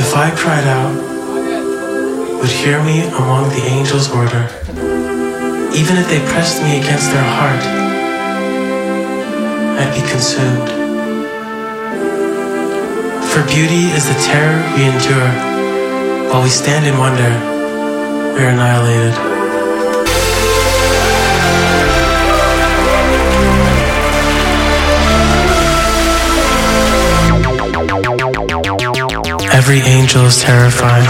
if I cried out, would hear me among the angels' order. Even if they pressed me against their heart, I'd be consumed. For beauty is the terror we endure. While we stand in wonder, we are annihilated. Every angel is terrified.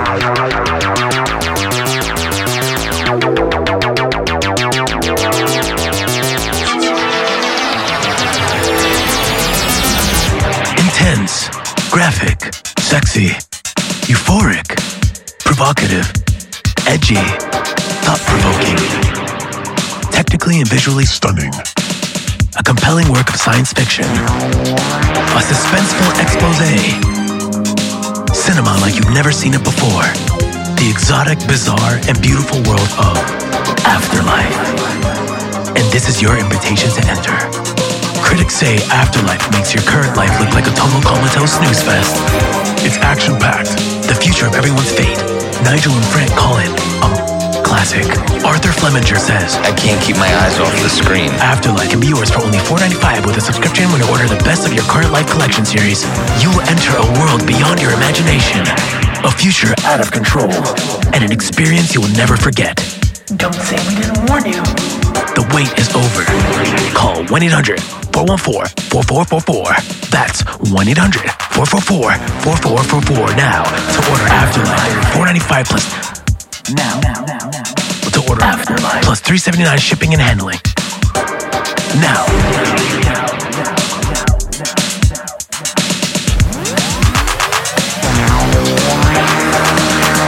Intense, graphic, sexy, euphoric, provocative, edgy, thought-provoking, technically and visually stunning. A compelling work of science fiction. A suspenseful exposé. Cinema like you've never seen it before. The exotic, bizarre, and beautiful world of Afterlife. And this is your invitation to enter. Critics say Afterlife makes your current life look like a total comatose snooze fest. It's action-packed, the future of everyone's fate. Nigel and Frank call it a classic. Arthur Flemminger says, I can't keep my eyes off the screen. Afterlife can be yours for only $4.95 with a subscription when you order the best of your current life collection series. You will enter a world beyond your imagination. A future out of control. And an experience you will never forget. Don't say we didn't warn you. The wait is over. Call 1-800-414-4444. That's 1-800-444-4444 now to order Afterlife. $4.95 plus. Now. To order Afterlife plus $3.79 shipping and handling. Now.